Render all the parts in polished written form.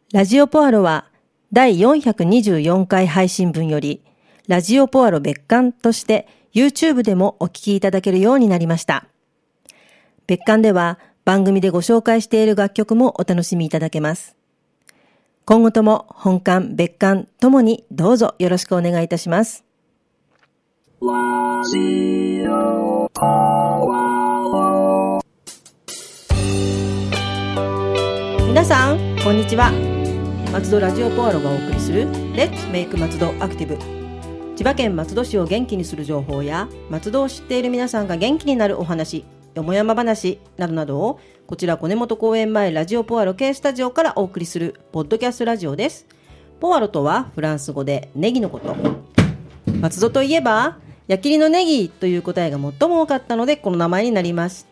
ラジオポアロは第424回配信分よりラジオポアロ別館として YouTube でもお聞きいただけるようになりました。別館では番組でご紹介している楽曲もお楽しみいただけます。今後とも本館別館ともにどうぞよろしくお願いいたします。ラジオポアロ。皆さんこんにちは。松戸ラジオポアロがお送りするレッツメイク松戸アクティブ。千葉県松戸市を元気にする情報や松戸を知っている皆さんが元気になるお話、よもやま話などなどをこちら小根本公園前ラジオポアロ系スタジオからお送りするポッドキャストラジオです。ポアロとはフランス語でネギのこと。松戸といえば矢切のネギという答えが最も多かったのでこの名前になりました。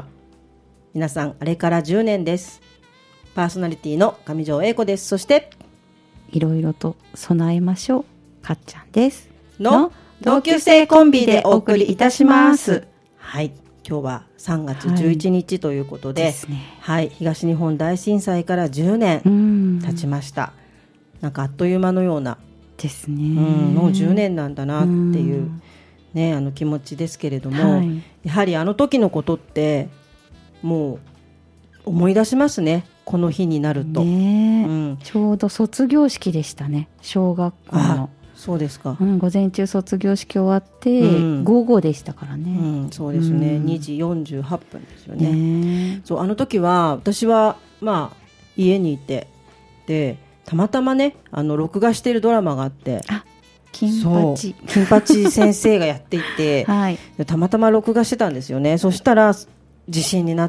皆さんあれから10年です。パーソナリティの上条英子です。そしていろいろと備えましょうかっちゃんですの同級生コンビでお送りいたします。はい、今日は3月11日ということで、 ですね。 はい、東日本大震災から10年経ちました。なんかあっという間のようなですね。 もう10年なんだなっていうね、気持ちですけれども、はい、やはりあの時のことってもう思い出しますね。この日になると、 ちょうど卒業式でしたね、小学校の。 そうですか、 午前中卒業式終わって、午後でしたからね、 そうですね、2時48分ですよね。そう、あの時は私は家にいて、でたまたまね録画しているドラマがあって、 金八先生がやっていて、はい、たまたま録画してたんですよね。そしたら地震になって、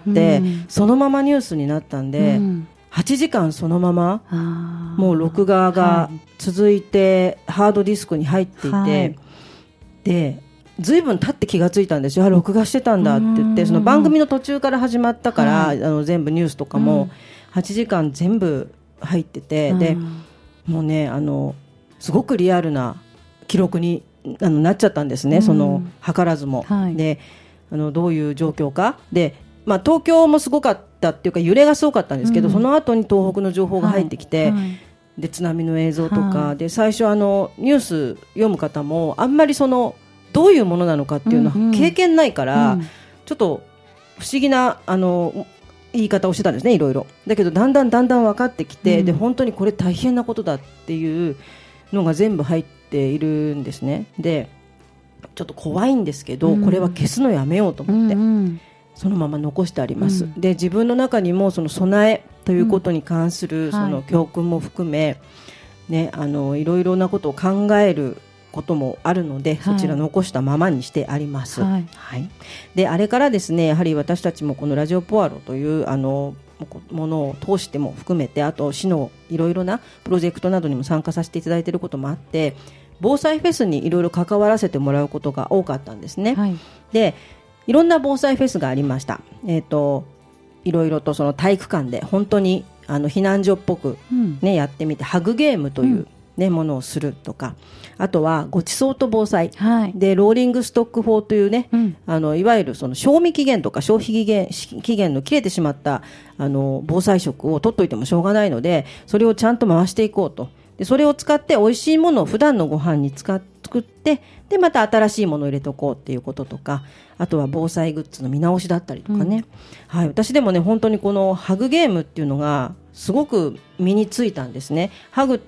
そのままニュースになったんで、8時間そのままもう録画が続いて、ハードディスクに入っていて、でずいぶん経って気がついたんですよ。録画してたんだって言って、その番組の途中から始まったから、全部ニュースとかも8時間全部入ってて、でもうねすごくリアルな記録になっちゃったんですね、その図らずも、でどういう状況かで、東京もすごかったっていうか揺れがすごかったんですけど、その後に東北の情報が入ってきて、で津波の映像とか、で最初ニュース読む方もあんまりどういうものなのかっていうのは経験ないから、ちょっと不思議な言い方をしてたんですね、いろいろ。だけどだんだん分かってきて、で本当にこれ大変なことだっていうのが全部入っているんですね。でちょっと怖いんですけど、これは消すのやめようと思って、そのまま残してあります。で自分の中にもその備えということに関するその教訓も含め、ね、いろいろなことを考えることもあるので、そちら残したままにしてあります。であれからですね、やはり私たちもこのラジオポアロというものを通しても含めて、あと市のいろいろなプロジェクトなどにも参加させていただいていることもあって、防災フェスにいろいろ関わらせてもらうことが多かったんですね。でいろんな防災フェスがありました。いろいろとその体育館で本当に避難所っぽく、やってみて、ハグゲームという、ものをするとか、あとはごちそうと防災、でローリングストック法というね、いわゆるその賞味期限とか消費期限の切れてしまった防災食を取っといてもしょうがないので、それをちゃんと回していこうと。でそれを使って美味しいものを普段のご飯に作って、でまた新しいものを入れておこうっていうこととか、あとは防災グッズの見直しだったりとかね、私でもね本当にこのハグゲームっていうのがすごく身についたんですね。ハグって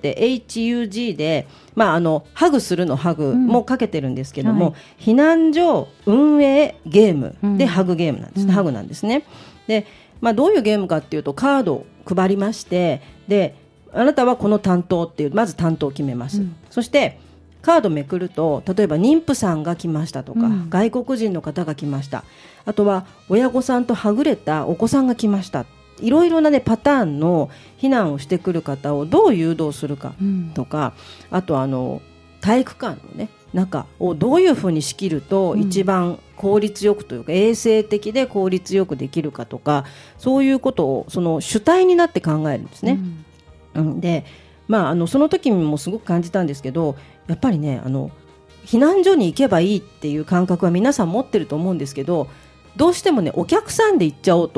HUG で、ハグするのハグもかけてるんですけども、避難所運営ゲームでハグゲームなんです、ハグなんですね。で、どういうゲームかっていうと、カードを配りまして、であなたはこの担当っていう、まず担当を決めます。そしてカードめくると、例えば妊婦さんが来ましたとか、外国人の方が来ました、あとは親御さんとはぐれたお子さんが来ました、いろいろな、パターンの避難をしてくる方をどう誘導するかとか、あと体育館の、中をどういうふうに仕切ると一番効率よくというか、衛生的で効率よくできるかとか、そういうことをその主体になって考えるんですね。でその時もすごく感じたんですけど、やっぱりね避難所に行けばいいっていう感覚は皆さん持ってると思うんですけど、どうしてもねお客さんで行っちゃおうと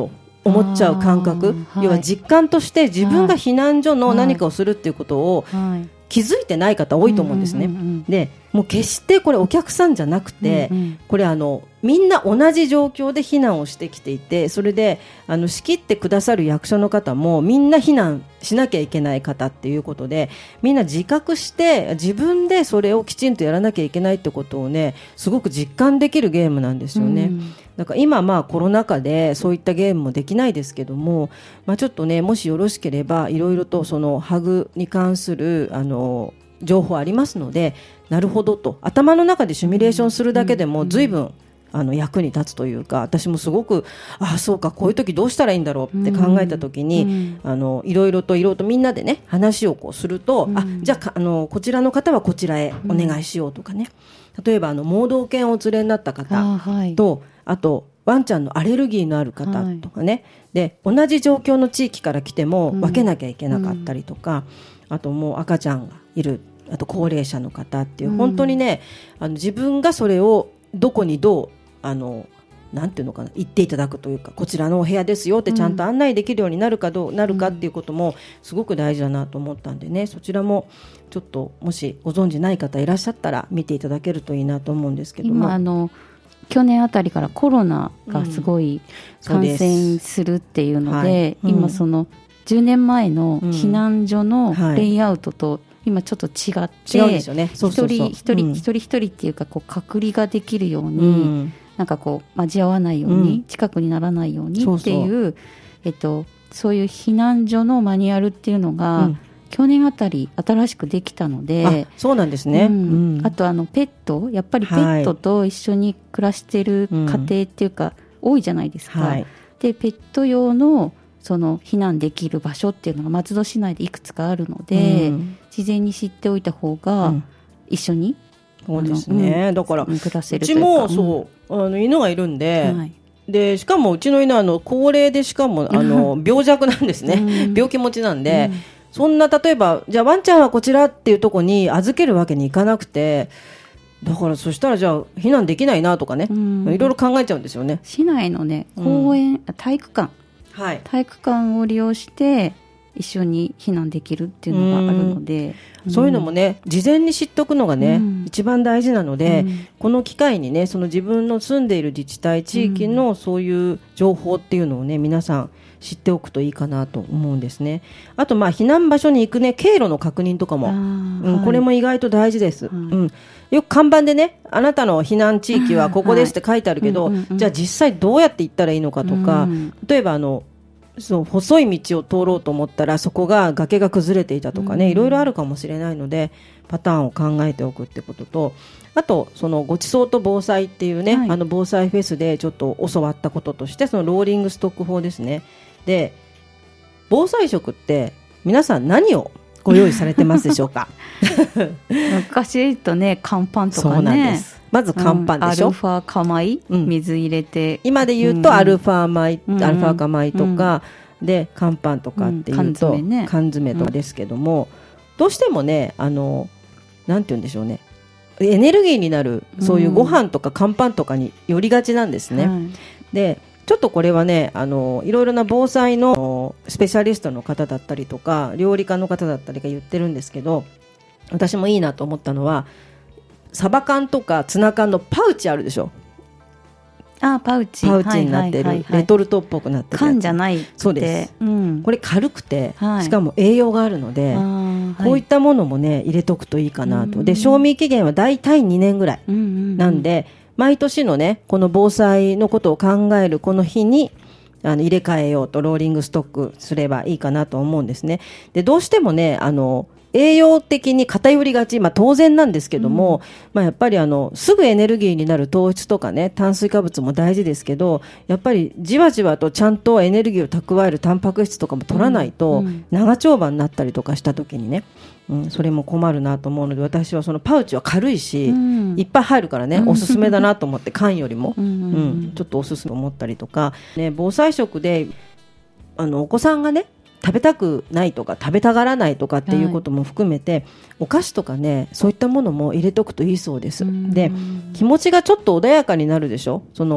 思っちゃう感覚、要は実感として自分が避難所の何かをするっていうことを気づいてない方多いと思うんですね。でもう決してこれお客さんじゃなくて、これみんな同じ状況で避難をしてきていて、それで仕切ってくださる役所の方もみんな避難しなきゃいけない方っていうことで、みんな自覚して自分でそれをきちんとやらなきゃいけないってことをね、すごく実感できるゲームなんですよね。だから今コロナ禍でそういったゲームもできないですけども、ちょっとね、もしよろしければいろいろとそのハグに関する情報ありますので、なるほどと頭の中でシミュレーションするだけでも随分役に立つというか、私もすごくそうか、こういう時どうしたらいいんだろうって考えた時に、いろいろとみんなでね話をこうすると、じゃあこちらの方はこちらへお願いしようとかね、例えば盲導犬をお連れになった方と、あとワンちゃんのアレルギーのある方とかね、で同じ状況の地域から来ても分けなきゃいけなかったりとか、あともう赤ちゃんがいる、あと高齢者の方っていう、本当にね自分がそれをどこにどうなんていうのかな、言っていただくというか、こちらのお部屋ですよってちゃんと案内できるようになるかどうなるかっていうこともすごく大事だなと思ったんでね、そちらもちょっともしご存じない方いらっしゃったら見ていただけるといいなと思うんですけども、 今去年あたりからコロナがすごい感染するっていうので、今その10年前の避難所のレイアウトと今ちょっと違って、 違うんですよね。 一人一人っていうか、こう隔離ができるように、なんかこう交わないように、近くにならないようにっていう、そういう避難所のマニュアルっていうのが、去年あたり新しくできたので、 そうなんですね。 あとペット、やっぱりペットと一緒に暮らしてる家庭っていうか、多いじゃないですか。でペット用のその避難できる場所っていうのが松戸市内でいくつかあるので、事前に知っておいた方が一緒に、 そうですね。だから暮らせるというか、 うちもそう犬がいるんで、でしかもうちの犬は高齢で、しかも病弱なんですね。病気持ちなんで、そんな例えばじゃあワンちゃんはこちらっていうところに預けるわけにいかなくて、だからそしたらじゃあ避難できないなとかね、いろいろ考えちゃうんですよね。 市内のね、公園、体育館を利用して一緒に避難できるっていうのがあるので、 そういうのもね事前に知っておくのがね、一番大事なので、この機会にね、その自分の住んでいる自治体地域のそういう情報っていうのをね、皆さん知っておくといいかなと思うんですね。あと避難場所に行くね、経路の確認とかも、これも意外と大事です。よく看板でね、あなたの避難地域はここですって書いてあるけど、じゃあ実際どうやって行ったらいいのかとか、例えばそう細い道を通ろうと思ったらそこが崖が崩れていたとかね、いろいろあるかもしれないので、パターンを考えておくってことと、あとそのごちそうと防災っていうね、防災フェスでちょっと教わったこととして、そのローリングストック法ですね。で防災食って皆さん何をご用意されてますでしょうか？ 昔とね、乾パンとかね。 そうなんです。まず乾パンでしょ、 アルファ化米、水入れて、 今で言うとアルファ米、アルファ化米とか、で乾パンとかっていうと、缶詰とかですけども、どうしてもね、なんて言うんでしょうね、エネルギーになるそういうご飯とか乾パンとかに寄りがちなんですね。でちょっとこれはね、いろいろな防災のスペシャリストの方だったりとか料理家の方だったりが言ってるんですけど、私もいいなと思ったのは、サバ缶とかツナ缶のパウチあるでしょ。 パウチになってる、レトルトっぽくなってる缶じゃないって。 そうです、これ軽くて、しかも栄養があるので、こういったものもね入れとくといいかなと。で賞味期限はだいたい2年ぐらいなんで、毎年のねこの防災のことを考えるこの日に入れ替えようとローリングストックすればいいかなと思うんですね。でどうしてもね栄養的に偏りがち、当然なんですけども、やっぱりすぐエネルギーになる糖質とかね、炭水化物も大事ですけど、やっぱりじわじわとちゃんとエネルギーを蓄えるタンパク質とかも取らないと、長丁場になったりとかした時にね、それも困るなと思うので、私はそのパウチは軽いし、いっぱい入るからね、おすすめだなと思って缶よりも、ちょっとおすすめ思ったりとか、ね、防災食でお子さんがね食べたくないとか食べたがらないとかっていうことも含めて、お菓子とかね、そういったものも入れとくといいそうです。で気持ちがちょっと穏やかになるでしょ、その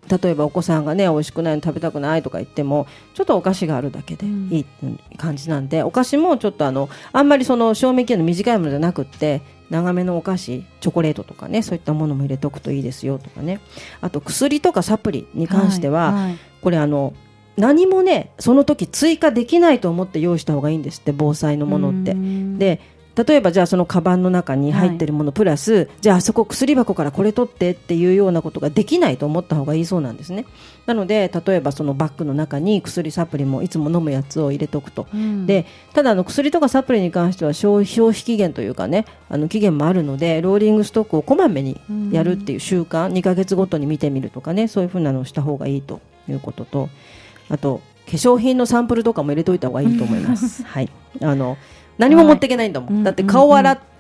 例えばお子さんがね美味しくないの食べたくないとか言ってもちょっとお菓子があるだけでいい感じなんで、お菓子もちょっとあんまりその賞味期限の短いものじゃなくって長めのお菓子、チョコレートとかね、そういったものも入れておくといいですよとかね。あと薬とかサプリに関しては、これ何もねその時追加できないと思って用意した方がいいんですって、防災のものって。で例えばじゃあそのカバンの中に入ってるものプラス、じゃあそこ薬箱からこれ取ってっていうようなことができないと思った方がいいそうなんですね。なので例えばそのバッグの中に薬サプリもいつも飲むやつを入れておくと、でただ薬とかサプリに関しては消費期限というかね期限もあるので、ローリングストックをこまめにやるっていう習慣、2ヶ月ごとに見てみるとかね、そういうふうなのをした方がいいということと、あと化粧品のサンプルとかも入れておいた方がいいと思いますはい、何も持っていけないんだもん、だって顔洗って、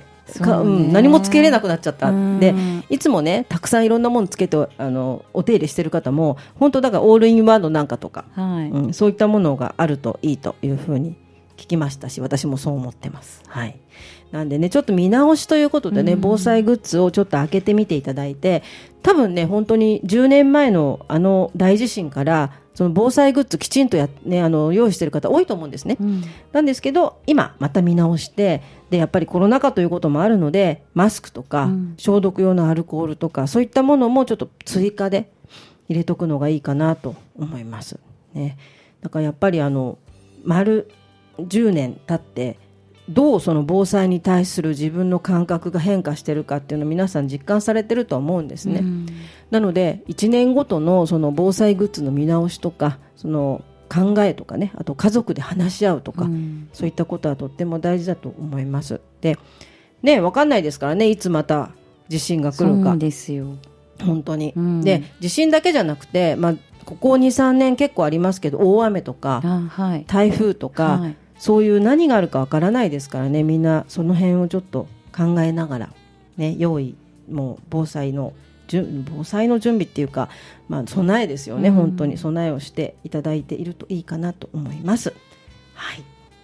何もつけれなくなっちゃったで、いつもねたくさんいろんなものつけてお手入れしてる方も本当だからオールインワンのなんかとか、そういったものがあるといいというふうに聞きましたし、私もそう思ってます。はい、なんでねちょっと見直しということでね、防災グッズをちょっと開けてみていただいて、多分ね本当に10年前の大地震からその防災グッズきちんと用意している方多いと思うんですね、なんですけど今また見直して、でやっぱりコロナ禍ということもあるのでマスクとか、消毒用のアルコールとかそういったものもちょっと追加で入れとくのがいいかなと思います、ね、だからやっぱり丸10年経ってどうその防災に対する自分の感覚が変化しているかっていうのを皆さん実感されてると思うんですね、なので1年ごとのその防災グッズの見直しとかその考えとかね、あと家族で話し合うとか、そういったことはとっても大事だと思います。でね、分かんないですからね、いつまた地震が来るか。 そうですよ本当に、で地震だけじゃなくて、ここ 2,3 年結構ありますけど、大雨とか、台風とか、そういう何があるかわからないですからね、みんなその辺をちょっと考えながら、ね、用意もう防災の準備っていうか、備えですよね、本当に備えをしていただいているといいかなと思います。はい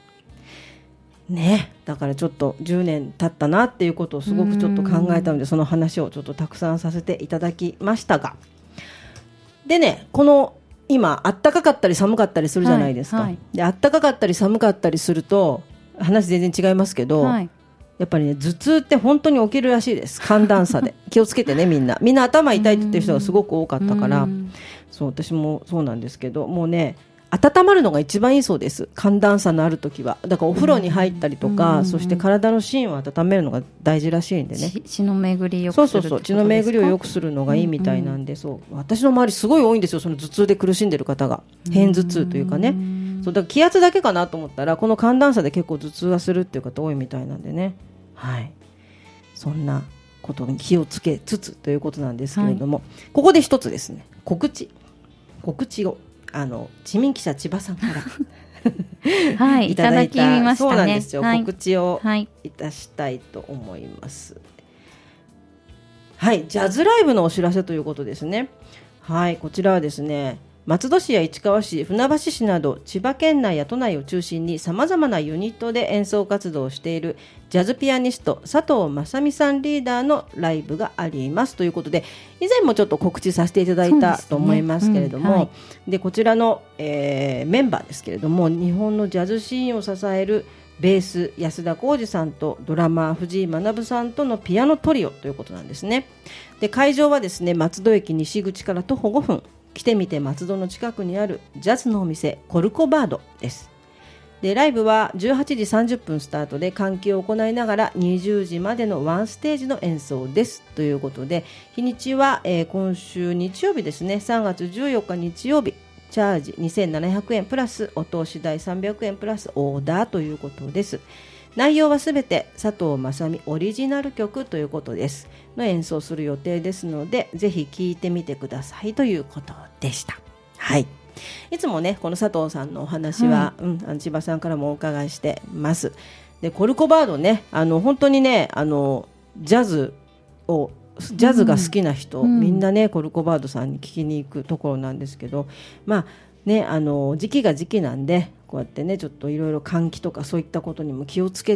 ね、だからちょっと10年経ったなっていうことをすごくちょっと考えたので、その話をちょっとたくさんさせていただきましたが、でね、この今あったかかったり寒かったりするじゃないですか、であったかかったり寒かったりすると話全然違いますけど、やっぱりね頭痛って本当に起きるらしいです、寒暖差で気をつけてね、みんな頭痛いって言ってる人がすごく多かったから、そう私もそうなんですけど、もうね温まるのが一番いいそうです、寒暖差のある時は。だからお風呂に入ったりとか、そして体の芯を温めるのが大事らしいんでね、 血の巡りを良くする、 血の巡りを良くするのがいいみたいなんで、そう私の周りすごい多いんですよ、その頭痛で苦しんでる方が、片頭痛というかね、そうだから気圧だけかなと思ったらこの寒暖差で結構頭痛がするっていう方多いみたいなんでね、はい、そんなことに気をつけつつということなんですけれども、ここで一つですね、告知を知民記者千葉さんからいただいた、ましたね、そうなんですよ、告知をいたしたいと思います。はい、ジャズライブのお知らせということですね。はい、こちらはですね、松戸市や市川市、船橋市など千葉県内や都内を中心にさまざまなユニットで演奏活動をしているジャズピアニスト佐藤正美さんリーダーのライブがありますということで、以前もちょっと告知させていただいたと思いますけれども、でこちらの、メンバーですけれども、日本のジャズシーンを支えるベース安田浩二さんとドラマー藤井学さんとのピアノトリオということなんですね。で会場はですね、松戸駅西口から徒歩5分、来てみて松戸の近くにあるジャズのお店コルコバードです。でライブは18時30分スタートで換気を行いながら20時までのワンステージの演奏ですということで、日にちは、今週日曜日ですね、3月14日日曜日、チャージ2700円プラスお通し代300円プラスオーダーということです。内容はすべて佐藤正美オリジナル曲ということですの演奏する予定ですので、ぜひ聴いてみてくださいということでした。はい、いつもねこの佐藤さんのお話は、千葉さんからもお伺いしてます。でコルコバードね、本当にねジャズが好きな人、みんなねコルコバードさんに聞きに行くところなんですけど、時期が時期なんでこうやってねちょっといろいろ換気とかそういったことにも気をつけて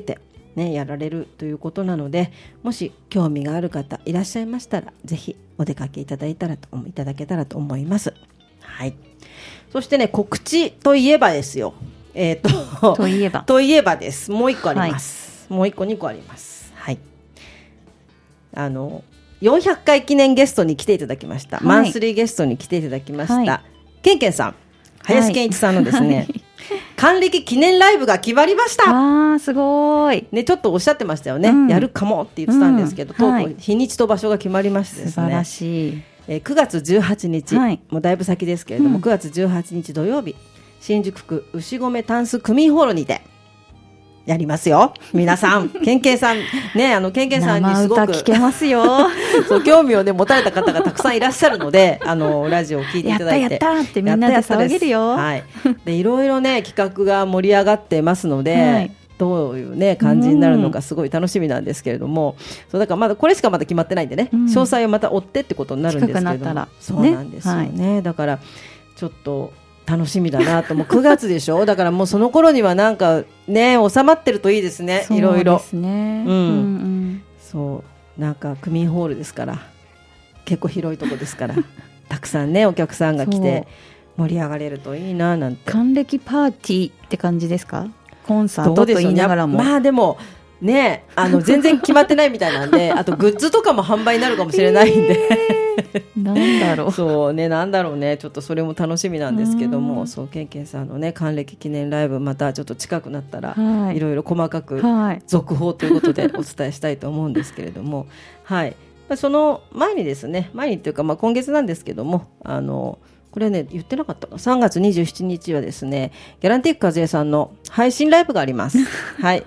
ね、やられるということなので、もし興味がある方いらっしゃいましたら、ぜひお出かけいただけたらと思います。はい。そしてね、告知といえばですよ。といえばです。もう一個あります。はい、もう一個2個あります。はい。400回記念ゲストに来ていただきました。はい、マンスリーゲストに来ていただきました。はい、ケンケンさん、林健一さんのですね、はい、還暦記念ライブが決まりました。 すごい、 ね、ちょっとおっしゃってましたよね、やるかもって言ってたんですけど、日にちと場所が決まりましてですね、 素晴らしい。 9月18日、もうだいぶ先ですけれども、9月18日土曜日、新宿区牛込タンス区民ホールにてやりますよ。皆さん、ケンケンさんね、ケンケンさんにすごく生歌聞けますよ。 そう興味をね持たれた方がたくさんいらっしゃるので、ラジオを聞いていただいて、 やったってみんなで騒げるよ。 はい。で、いろいろね企画が盛り上がってますので、どういうね感じになるのかすごい楽しみなんですけれども、そうだからまだこれしかまだ決まってないんでね、詳細をまた追ってってことになるんですけれども、そうなんですよね。だからちょっと楽しみだなと。もう9月でしょ。だからもうその頃にはなんかね収まってるといいですね。いろいろ。 そうですね。 そうなんか区民ホールですから、結構広いとこですから、たくさんねお客さんが来て盛り上がれるといいななんて。 還暦パーティーって感じですか？コンサートと言いながらも。 まあでもね全然決まってないみたいなんで、あとグッズとかも販売になるかもしれないんで、 なんだろう。 そうね、なんだろうね、ちょっとそれも楽しみなんですけども、そうケンケンさんのね還暦記念ライブ、またちょっと近くなったら、いろいろ細かく続報ということでお伝えしたいと思うんですけれども、はい。その前にですね、前にというか、今月なんですけども、これね言ってなかったか、3月27日はですね、ギャランティック和江さんの配信ライブがあります。はい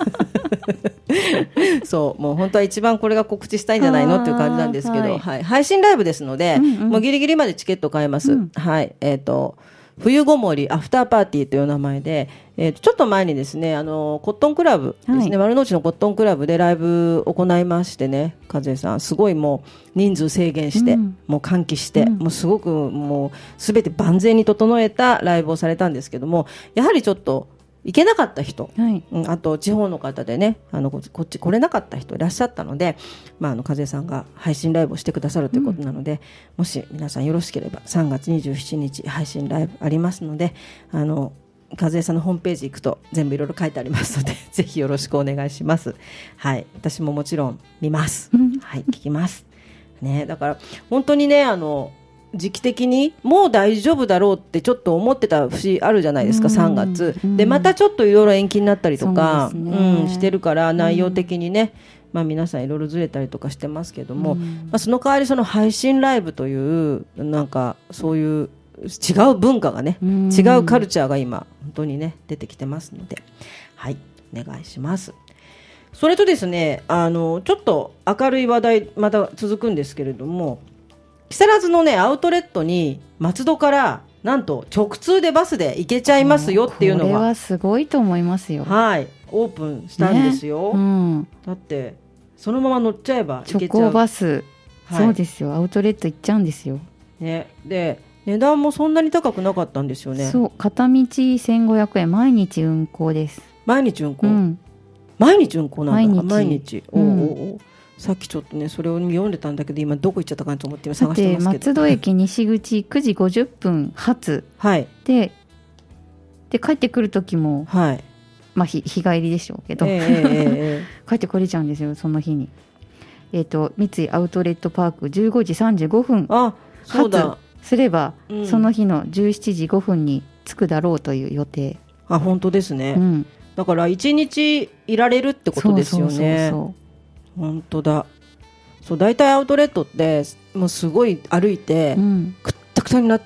そうもう本当は一番これが告知したいんじゃないのっていう感じなんですけど、配信ライブですので、もうギリギリまでチケット買えます。はい。冬ごもりアフターパーティーという名前で、ちょっと前にですね、コットンクラブですね、丸の内のコットンクラブでライブ行いましてね、和江さんすごいもう人数制限して、もう換気して、もうすごくもうすべて万全に整えたライブをされたんですけども、やはりちょっと行けなかった人、あと地方の方でね、こっち来れなかった人いらっしゃったので、和江さんが配信ライブをしてくださるということなので、もし皆さんよろしければ3月27日配信ライブありますので、和江さんのホームページ行くと全部いろいろ書いてありますのでぜひよろしくお願いします。はい、私ももちろん見ます。はい、聞きますね。だから本当にね、時期的にもう大丈夫だろうってちょっと思ってた節あるじゃないですか、3月でまたちょっといろいろ延期になったりとか、してるから、内容的にね、皆さんいろいろずれたりとかしてますけども、その代わりその配信ライブというなんかそういう違う文化がね、違うカルチャーが今本当にね出てきてますので、はい、お願いします。それとですね、ちょっと明るい話題また続くんですけれども、木更津のねアウトレットに松戸からなんと直通でバスで行けちゃいますよっていうのが、 これはすごいと思いますよ。 はい、オープンしたんですよ、だってそのまま乗っちゃえば行けちゃう直行バス、そうですよ、アウトレット行っちゃうんですよ、 ね、で値段もそんなに高くなかったんですよね。 そう、片道1500円、毎日運行です。 毎日運行、毎日運行なんだ。毎日、さっきちょっとねそれを読んでたんだけど、今どこ行っちゃったかなと思って今探してますけど、 松戸駅西口9時50分発、で帰ってくる時も、日帰りでしょうけど、帰ってこれちゃうんですよ、その日に。三井アウトレットパーク15時35分発すれば、その日の17時5分に着くだろうという予定。 本当ですね、だから1日いられるってことですよね。本当だ。そう、大体アウトレットってもうすごい歩いて、くったくたになって、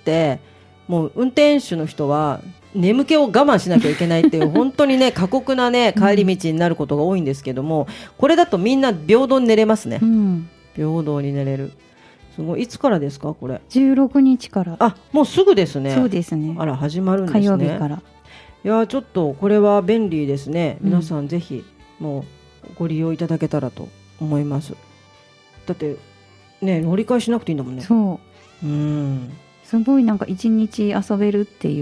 もう運転手の人は眠気を我慢しなきゃいけないっていう本当にね過酷なね帰り道になることが多いんですけども、これだとみんな平等に寝れますね、平等に寝れる。すごい。いつからですかこれ ？16日から。 もうすぐですね。 そうですね。 あら、始まるんですね。 火曜日から。 いやちょっとこれは便利ですね、皆さんぜひもうご利用いただけたらと思います。だってね乗り換えしなくていいんだもんね。 そう、すごいなんか一日遊べるっていう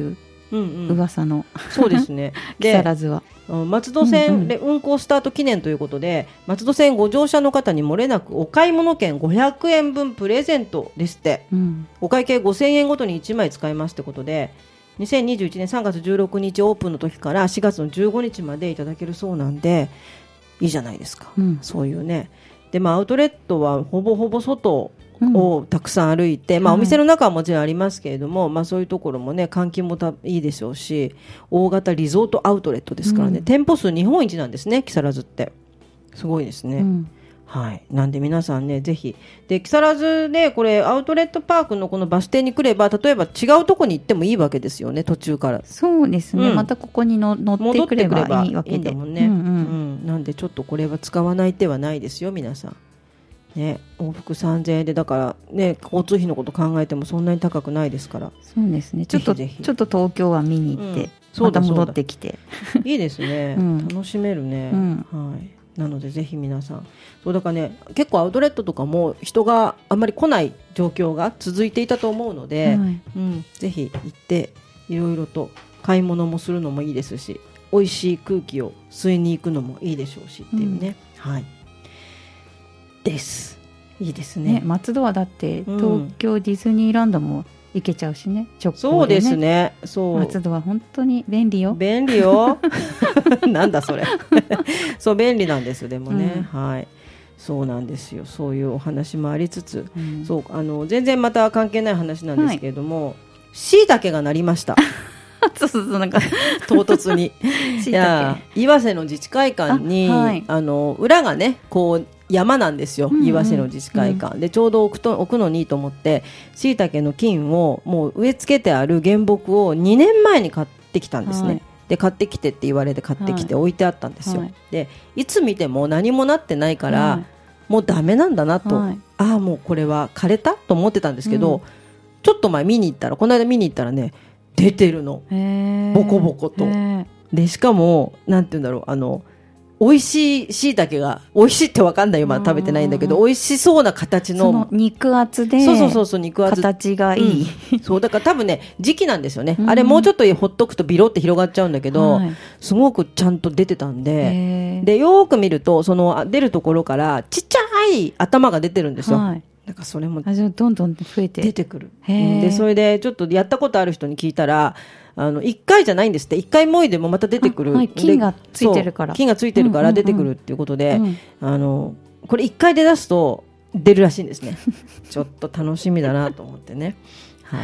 噂のそうですね木更津は松戸線で運行スタート記念ということで、松戸線ご乗車の方に漏れなくお買い物券500円分プレゼントですって、お会計5000円ごとに1枚使えますってことで、2021年3月16日オープンの時から4月の15日までいただけるそうなんで、いいじゃないですか、そういうね。で、アウトレットはほぼほぼ外をたくさん歩いて、お店の中はもちろんありますけれども、そういうところもね、換気もいいでしょうし、大型リゾートアウトレットですからね、店舗数日本一なんですね、木更津って。すごいですね、はい。なんで皆さんね、ぜひで木更津でこれアウトレットパークのこのバス停に来れば、例えば違うとこに行ってもいいわけですよね、途中から。 そうですね、またここに乗ってくればいいわけで、いいんだもんね、 なんでちょっとこれは使わない手はないですよ皆さんね。往復3000円で、だからね、交通費のこと考えてもそんなに高くないですから。 そうですね、ちょっと東京は見に行って、また戻ってきていいですね、楽しめるね、はい。なのでぜひ皆さん、そうだからね、結構アウトレットとかも人があんまり来ない状況が続いていたと思うので、ぜひ行っていろいろと買い物もするのもいいですし、美味しい空気を吸いに行くのもいいでしょうしっていうね、はいです。いいですね。 松戸はだって東京ディズニーランドも行けちゃうしね、直行でね。 そうですね。そう。 松戸は本当に便利よ。 便利よ。なんだそれ。そう便利なんです。でもね、はい。そうなんですよ。そういうお話もありつつ、そう全然また関係ない話なんですけれども、椎茸がなりました。 そうなんか唐突に。いや、岩瀬の自治会館に裏がねこう山なんですよ、岩瀬の自治会館、でちょうど置くのにいいと思って、椎茸の菌をもう植え付けてある原木を2年前に買ってきたんですね、で買ってきてって言われて買ってきて置いてあったんですよ、でいつ見ても何もなってないから、もうダメなんだなと、もうこれは枯れたと思ってたんですけど、ちょっと前この間見に行ったらね、出てるの、ボコボコと。でしかもなんて言うんだろう、美味しい椎茸が、美味しいって分かんないよ、まだ食べてないんだけど、美味しそうな形の、 その肉厚で、 そう肉厚、 形がいい、 そうだから多分ね時期なんですよね、あれもうちょっとほっとくとビロって広がっちゃうんだけど、すごくちゃんと出てたんで、でよく見るとその出るところからちっちゃい頭が出てるんですよ、なんかそれもどんどん増えて出てくる。でそれでちょっとやったことある人に聞いたら、1回じゃないんですって、1回もいでもまた出てくる、 菌がついてるから出てくるっていうことで、これ1回で出すと出るらしいんですね。ちょっと楽しみだなと思ってね、はい、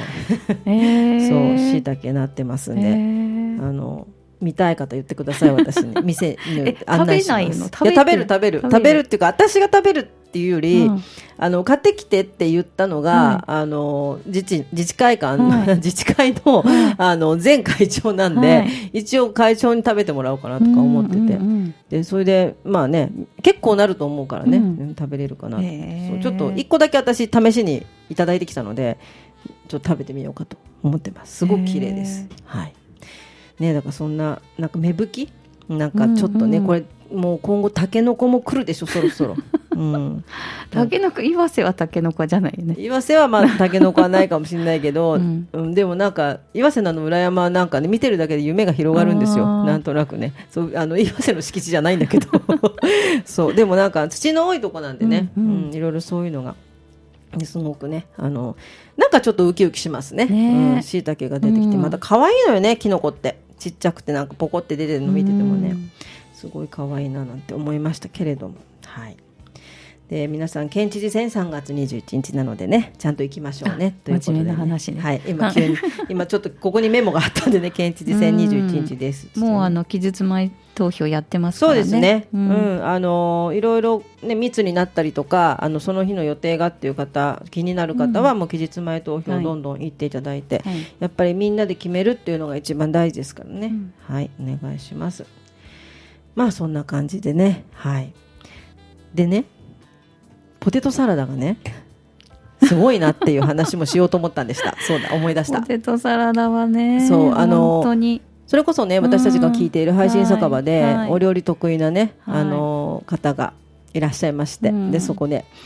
そう椎茸なってますんで、見たい方言ってください、私に店に案内します。食べるっていうか、私が食べるっていうより、買ってきてって言ったのが、自治会館、自治会の、前会長なんで、一応会長に食べてもらおうかなとか思ってて、でそれで結構なると思うからね、食べれるかなと。そうちょっと1個だけ私試しにいただいてきたので、ちょっと食べてみようかと思ってます。すごく綺麗です。はいね、だからそんな、なんか芽吹きなんかちょっとね、これもう今後タケノコも来るでしょ、そろそろ。 タケノコ、岩瀬はタケノコじゃないよね。 岩瀬はタケノコはないかもしれないけど、でもなんか岩瀬の裏山はなんかね、見てるだけで夢が広がるんですよ、なんとなくね。そう岩瀬の敷地じゃないんだけどそうでもなんか土の多いとこなんでね、いろいろそういうのがすごくね、なんかちょっとウキウキしますね。椎茸が出てきて、また可愛いのよね、キノコってちっちゃくてなんかポコって出てるの見ててもね、すごい可愛いななんて思いましたけれども、はい。で皆さん県知事選3月21日なのでね、ちゃんと行きましょうねということで、 真面目な話ね、 はい、今ちょっとここにメモがあったんでね、県知事選21日です、 もう期日前投票やってますからね。 そうですね、いろいろ、ね、密になったりとか、その日の予定がっていう方、気になる方はもう期日前投票どんどん行っていただいて、やっぱりみんなで決めるっていうのが一番大事ですからね、はい、お願いします。そんな感じでね、はい。でね、ポテトサラダがねすごいなっていう話もしようと思ったんでした。そうだ、思い出した。 ポテトサラダはね、そう、本当にそれこそね、私たちが聞いている配信酒場で、お料理得意なね、方がいらっしゃいまして、でそこで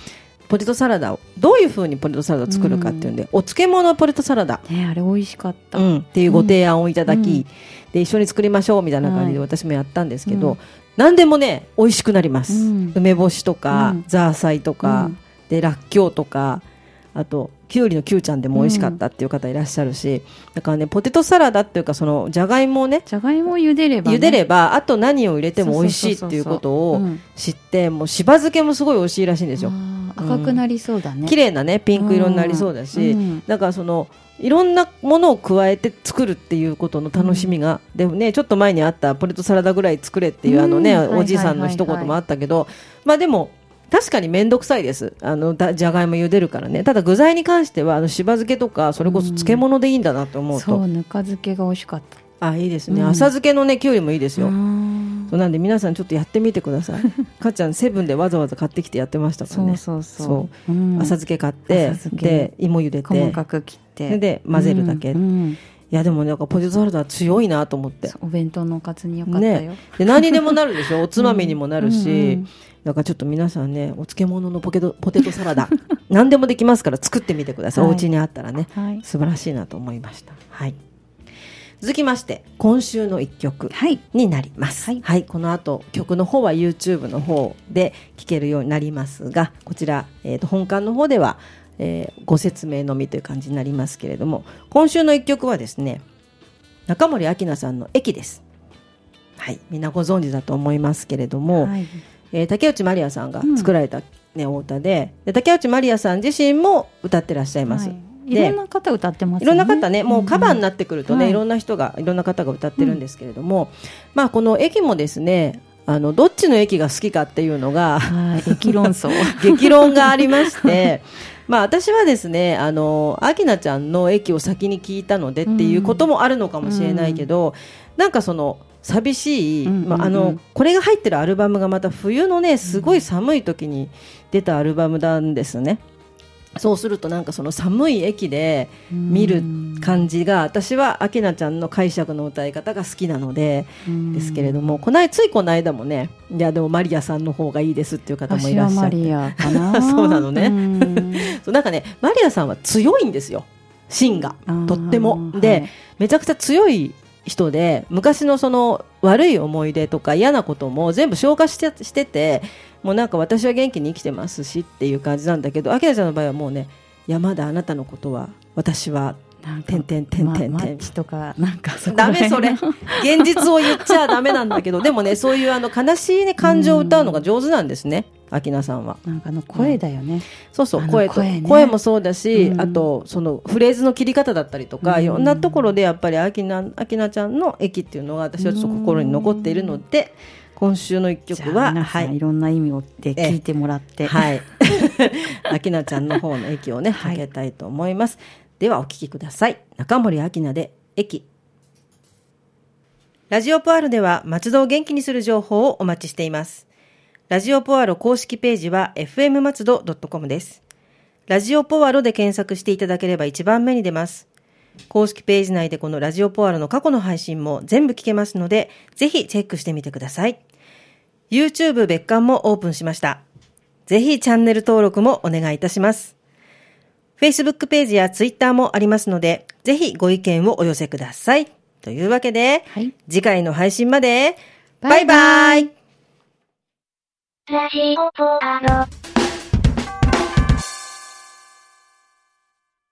ポテトサラダをどういう風にポテトサラダを作るかっていうんで、お漬物ポテトサラダ、 ね、あれ美味しかった、 っていうご提案をいただき、で一緒に作りましょうみたいな感じで私もやったんですけど、何でもね美味しくなります、梅干しとか、ザーサイとか、でらっきょうとか、あときゅうりのきゅうちゃんでも美味しかったっていう方いらっしゃるし、だからねポテトサラダっていうか、そのじゃがいもをね、 じゃがいもを茹でれば、ね、 茹でればあと何を入れても美味しいっていうことを知って、もうしば漬けもすごい美味しいらしいんですよ。 赤くなりそうだね、 綺麗なねピンク色になりそうだし、だからそのいろんなものを加えて作るっていうことの楽しみが、でもねちょっと前にあったポテトサラダぐらい作れっていうおじいさんの一言もあったけど、まあでも確かに面倒くさいです。じゃがいも茹でるからね。ただ具材に関してはしば漬けとかそれこそ漬物でいいんだなと思うと、 そうぬか漬けが美味しかった。 いいですね、浅漬けのねきゅうりもいいですよ。そうなんで皆さんちょっとやってみてください。かっちゃんセブンでわざわざ買ってきてやってましたからね。そう浅漬け買ってで芋茹でて細かく切ってで混ぜるだけ、いやでもなんかポテトサラダは強いなと思って、 お弁当のおかずによかったよ、 で何にでもなるでしょおつまみにもなるし、だからちょっと皆さんねお漬物のポテトサラダ何でもできますから作ってみてください、お家にあったらね、素晴らしいなと思いました。続きまして今週の一曲になります。この後曲の方は YouTube の方で聴けるようになりますが、こちら、本館の方では、ご説明のみという感じになりますけれども、今週の一曲はですね中森明菜さんの駅です。みんなご存知だと思いますけれども、竹内まりやさんが作られた、お歌で、竹内まりやさん自身も歌ってらっしゃいます。 いろんな方歌ってますね。 いろんな方ね、もうカバーになってくるとね、いろんな方が歌ってるんですけれども、この駅もですね、どっちの駅が好きかっていうのが駅論争激論がありまして私はですね明菜ちゃんの駅を先に聞いたのでっていうこともあるのかもしれないけど、なんかその寂しい、これが入ってるアルバムがまた冬のねすごい寒い時に出たアルバムなんですね。そうするとなんかその寒い駅で見る感じが私は明菜ちゃんの解釈の歌い方が好きなのでですけれども、ついこの間もね、いやでもマリアさんの方がいいですっていう方もいらっしゃって、 マリアかなそうなのねそうなんかねマリアさんは強いんですよ、芯がとってもで、めちゃくちゃ強い人で、昔のその悪い思い出とか嫌なことも全部消化してて、もうなんか私は元気に生きてますしっていう感じなんだけど、明菜ちゃんの場合はもうね、いやまだあなたのことは私はマッチとかなんかそこダメそれ現実を言っちゃダメなんだけどでもねそういう悲しい、ね、感情を歌うのが上手なんですね、明菜さんは。 なんか声だよね、 そう声もそうだし、あとそのフレーズの切り方だったりとか、いろんなところでやっぱり明菜ちゃんの駅っていうのが私はちょっと心に残っているので、今週の一曲はいろんな意味をで聞いてもらって明菜ちゃんの方の駅をねかけたいと思います。ではお聴きください。中森明菜で駅。ラジオポアロでは松戸を元気にする情報をお待ちしています。ラジオポアロ公式ページは fm 松戸 .com です。ラジオポアロで検索していただければ一番目に出ます。公式ページ内でこのラジオポアロの過去の配信も全部聞けますので、ぜひチェックしてみてください。YouTube 別館もオープンしました。ぜひチャンネル登録もお願いいたします。Facebook ページや Twitter もありますので、ぜひご意見をお寄せください。というわけで、次回の配信まで、バイバイ。 ラジオポアロ。